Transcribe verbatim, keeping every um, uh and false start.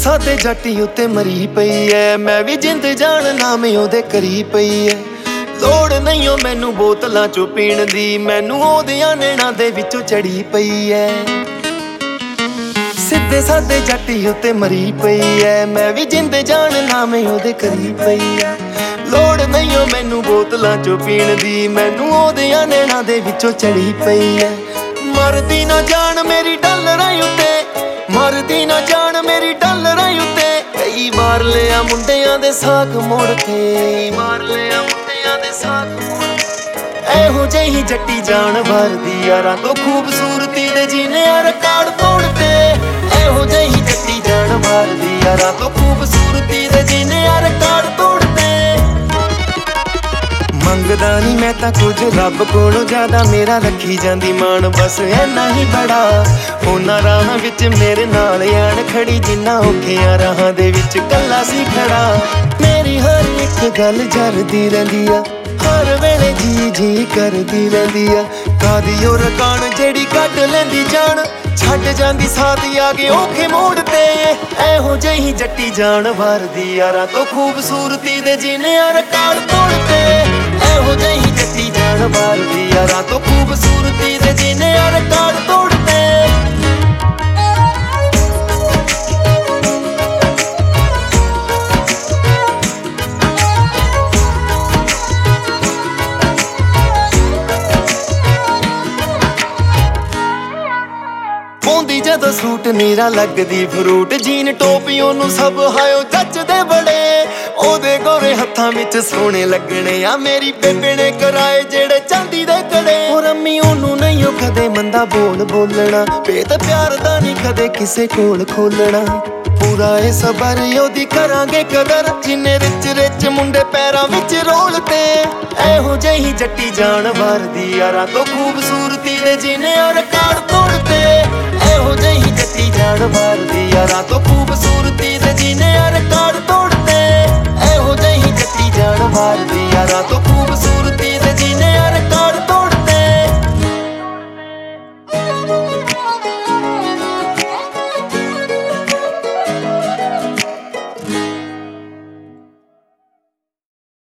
सादे जट्टी उत्ते मरी पई है, मैं भी जिंद जान नाम ओदे करी पई है। लोड़ नहीं हो मैनू बोतलां चों पीण दी, मैनू ओदियां नैणां दे विचों चढ़ी पई है। सिद्धे सादे जट्टी उत्ते मरी पई है, मैं भी जिंद जान नाम ओदे करी पई है। लोड़ नहीं हो मैनू बोतलां चों पीण दी, मैनू ओदियां नैणां दे विचों चढ़ी पई है। मरदी ना जान मेरी डॉलरां उत्ते, मरदी ना जान मेरी डॉलरां उत्ते, कई बार लिया मुंडियां दे साक मोड़ ते, मार लिया मुंडियां दे साक मोड़ ते। एहो जही जट्टी जान भरदी यारां तो खूबसूरती दे जीने रिकॉर्ड तोड़ते। एहो जही जट्टी जान भरदी यारां तो खूबसूरती दे जीने रिकॉर्ड तोड़ते। मंगदा नहीं मैं तां कुछ रब कोलों ज्यादा, मेरा रखी जांदी मान बस इन्ना ही बड़ा। उन्हां राहां विच मेरे नाल आण खड़ी, जिन्ना औखियां राहां दे विच कल्ला सी खड़ा। मेरी हर एक गल जरदी रहिंदी आ, हर वेले जी जी करदी रहिंदी आ। कादी ओ रकान जेड़ी कट लैंदी जान, छड्ड जांदी साथ आगे औखे मोड़ ते। एहो जही जट्टी जान भरदी यारां तो खूबसूरती दे जीने रिकॉर्ड तोड़ते। एहो जही जट्टी जान भरदी यारां तो खूबसूरती दे जीने रिकॉर्ड तोड़ते। जदों सूट नीरा लगदी फ्रूट, जीन टोपी ओनू सब हायो जचदे बड़े। ओदे गोरे हत्थां विच सोहणे लगणे आ, मेरी बेबे ने कराए जेड़े चांदी दे कड़े। ओ रम्मी ओनू नहीं ओ कदे मंदा बोल बोलना, भेत प्यार दा नहीं कदे किसे कोल खोलना। पूरा ए सबर ओदी करांगे कदर, जिन्ने रिच रिच मुंडे पैरां विच रोलते। एहो जही जट्टी जान भरदी यारां तो खूबसूरती दे जीने रिकॉर्ड तोड़ते। एहो जही जट्टी जान भरदी यारां तो खूबसूरती दे जीने रिकॉर्ड तोड़ते। एहो जही जट्टी जान भरदी यारां तो खूबसूरती